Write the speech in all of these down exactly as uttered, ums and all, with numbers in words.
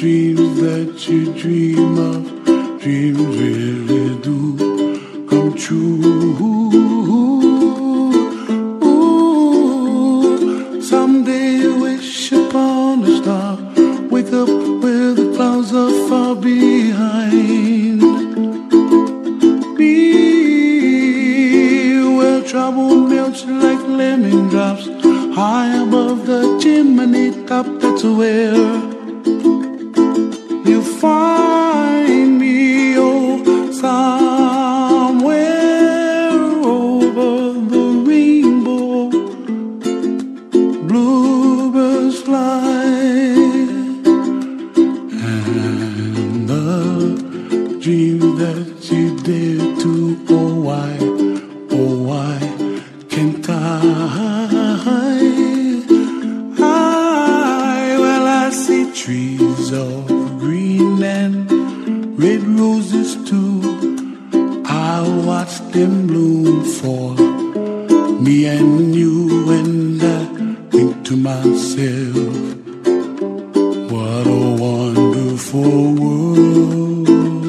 dreams that you dream of, dreams really do come true. Ooh, someday you wish upon a star, wake up where the clouds are far behind. Be where trouble melts like lemon drops, high above the chimney top. That's where you find me, oh, somewhere over the rainbow. Bluebirds fly, and the dreams that you dare to, oh why, oh why can't I? Trees of green and red roses too, I watch them bloom for me and you, and I think to myself, what a wonderful world.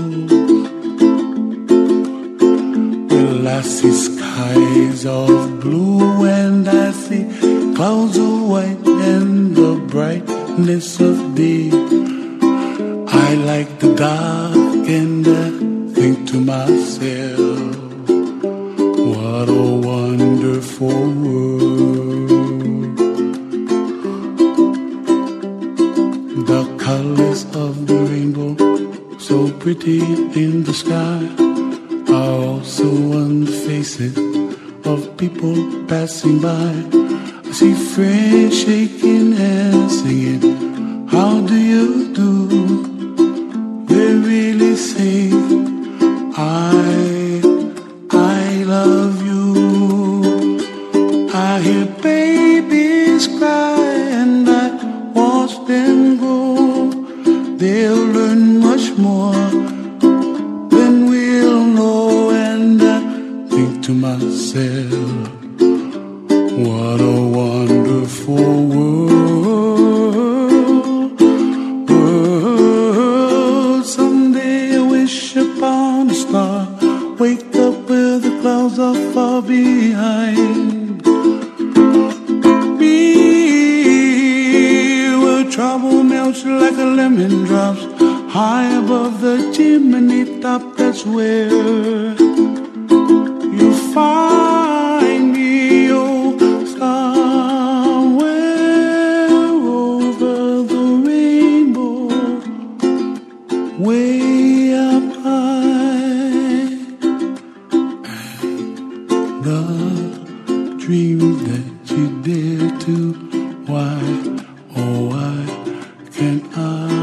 Well, I see skies of blue and I see clouds of white and the brightness of day. I like the dark and I think to myself, what a wonderful world. The colors of the rainbow, so pretty in the sky, are also on the faces of people passing by. I see friends shaking hands singing, how do you do? They really say, I, I love you. I hear babies cry and I watch them grow. They'll learn much more than we'll know, and I think to myself, what a wonderful world, world. Someday I wish upon a star, wake up where the clouds are far behind. Be where trouble melts like a lemon drops, high above the chimney top. That's where you find me, oh, somewhere over the rainbow, way up high. And the dreams that you dare to, why, oh why can't I?